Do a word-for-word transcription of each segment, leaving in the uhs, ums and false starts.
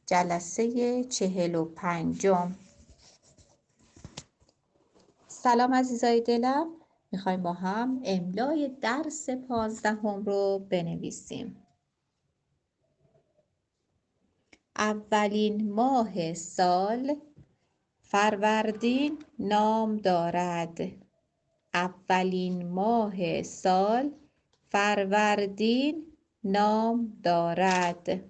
جلسه چهل و پنجم. سلام عزیزای دلم، میخوایم با هم املای درس پانزدهم رو بنویسیم. اولین ماه سال فروردین نام دارد. اولین ماه سال فروردین نام دارد.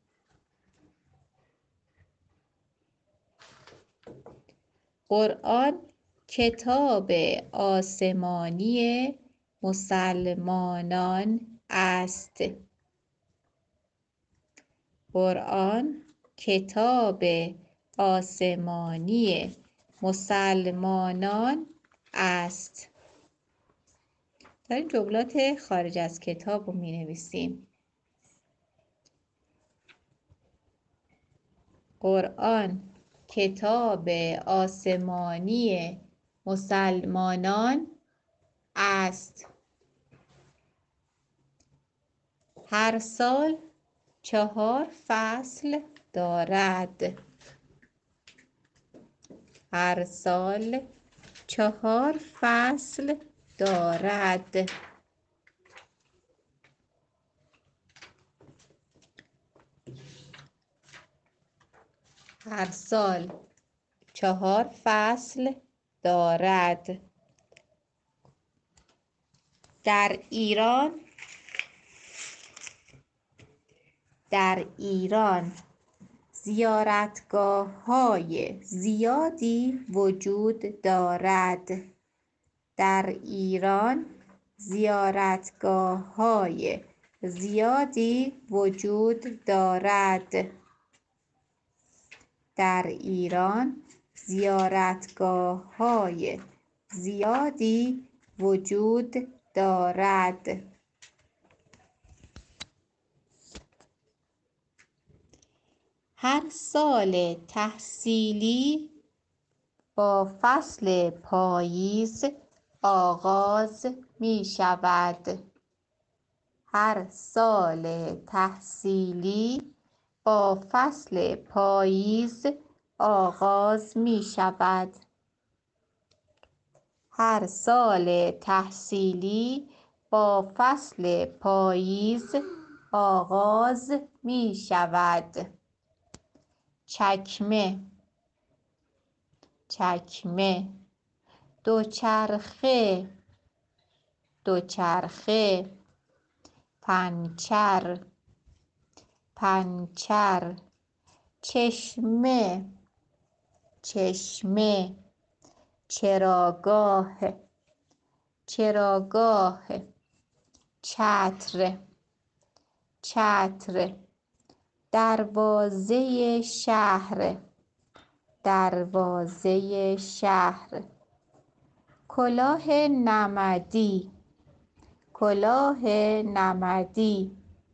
قرآن کتاب آسمانی مسلمانان است. قرآن کتاب آسمانی مسلمانان است. داریم جملات خارج از کتاب رو می نویسیم. قرآن کتاب آسمانی مسلمانان است. هر سال چهار فصل دارد. هر سال چهار فصل دارد. هر سال چهار فصل دارد. در ایران در ایران زیارتگاه‌های زیادی وجود دارد. در ایران زیارتگاه‌های زیادی وجود دارد. در ایران زیارتگاه‌های زیادی وجود دارد. هر سال تحصیلی با فصل پاییز آغاز می شود. هر سال تحصیلی با فصل پاییز آغاز می شود. هر سال تحصیلی با فصل پاییز آغاز می شود. چکمه چکمه دوچرخه دوچرخه پنچر پنچر چشمه چشمه چراگاه چراگاه چتر چتر دروازه شهر دروازه شهر کلاه نمدی کلاه نمدی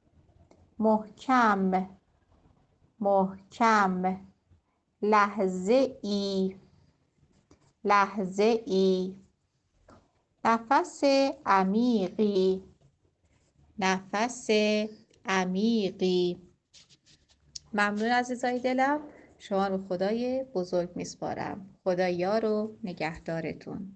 محکم محکم لحظه ای لحظه ای نفس عمیقی نفس عمیقی. ممنون عزیزای دلم، شما رو خدای بزرگ میسپارم. خدا یار و نگهدارتون.